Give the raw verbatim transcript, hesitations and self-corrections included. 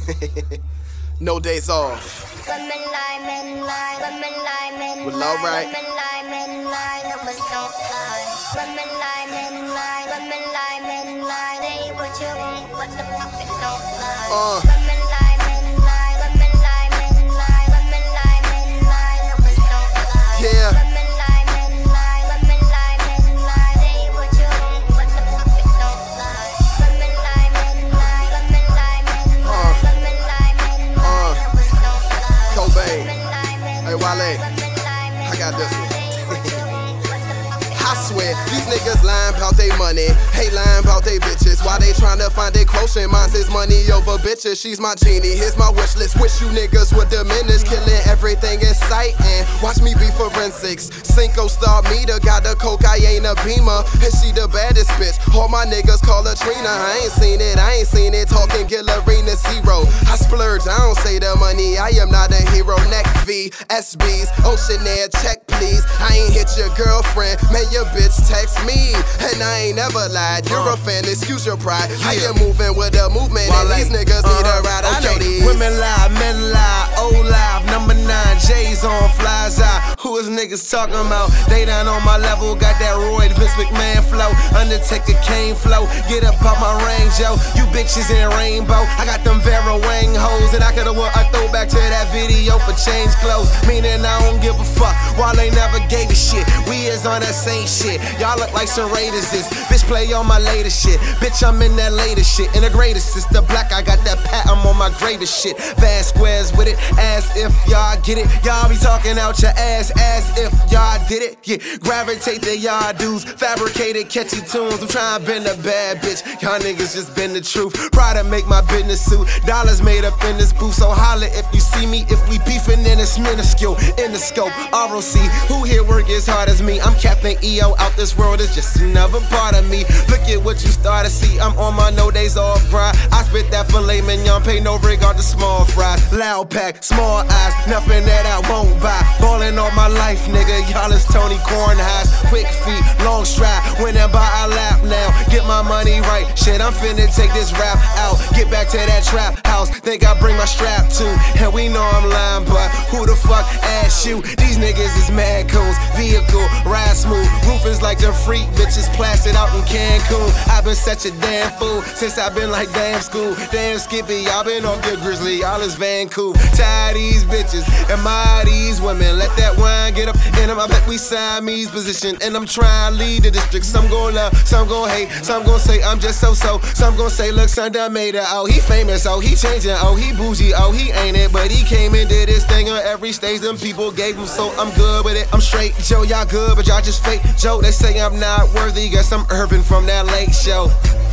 No days off. Women lie, men lie, women lie, men Well, lie, alright. women lie, men lie, numbers don't lie. Women lie, men lie, women lie, men lie. Say what you want, but the pocket don't lie. Uh. Women lie, men lie, women lie, men lie, women lie, men lie, numbers don't lie. Yeah. Women lie, men lie, women lie, men lie. Say what you want, but the pocket don't lie. Women lie, men lie, women lie, men lie, women lie, men lie, numbers don't lie. Cobain. Women lie, men Hey, Wale. women lie, men I got this one. say what you want, but the pocket I swear, these niggas lying about they money, hate lying about they bitches. Why they tryna find a quotient? Mine's is money over bitches. She's my genie, here's my wish list. Wish you niggas would diminish, killing everything in sight. And watch me be forensics. Cinco Star meter, got the cocaine a beamer, and she the baddest bitch. All my niggas call her Trina. I ain't seen it, I ain't seen it. Talking Gillarina zero. I splurge, I don't say the money. I am not a hero. Neck V, S Bs, Oceanair, check please. I ain't hit your girlfriend, man. Your bitch text me, and I ain't never lied. You're a fan, excuse your pride. How you moving with the movement? And these niggas need a ride. I know these. Women lie, men lie, old live, number nine, J's on, flies out. Who is niggas talking about? They down on my level, got that Roy Vince McMahon flow, Undertaker Kane flow. Get up out my range, yo. You bitches in rainbow. I got them Vera Wang hoes, and I coulda wore a throwback to that video for change clothes. Meaning I don't give a fuck. While they never gave a shit, we is on that same shit. Y'all look like some Raiders is. Bitch play on my latest shit. Bitch, I'm in that latest shit. And the greatest is the black. I got that pat, I'm on my greatest shit. Vast squares with it, as if y'all get it. Y'all be talking out your ass as if y'all did it. Yeah, gravitate to y'all dudes. Fabricated catchy tunes. I'm trying to bend a bad bitch. Y'all niggas just been the truth. Proud to make my business suit. Dollars made up in this booth. So holla if you see me. If we beefing, then it's minuscule. In the scope, R O C. Who here work as hard as me? I'm Captain E O out this world. It's just another part of me. Look at what you start to see. I'm on my no days off grind. I spit that filet mignon, pay no regard to small fries. Loud pack, small eyes, nothing that I won't buy. Ballin' all my life, nigga. Y'all is Tony Kornheiser. Quick feet, long stride, winning by a lap now. Get my money right, shit. I'm finna take this rap out. Get back to that trap house. Think I bring my strap too. And we know I'm lying, but who the fuck asked you? These niggas is mad coons. Vehicle, ride smooth. Roof is like the freak bitches plastered out in Cancun. I've been such a damn fool since I've been like damn school. Damn Skippy, y'all been off your Grizzly, y'all is Vancouver. Tired of these bitches, admire these women. Let that wine get up in them. I bet we Siamese position, and I'm trying to lead the district. Some gon' love, some gon' hate, some gon' say I'm just so-so. Some gon' say, look, son done made it. Oh, he famous, oh, he changing, oh, he bougie, oh, he ain't it. But he came and did his thing on every stage them people gave him, so I'm good with it. I'm straight, Joe, y'all good, but y'all just fake. Joe, they say I'm not worthy, guess I'm Irvin from that late show.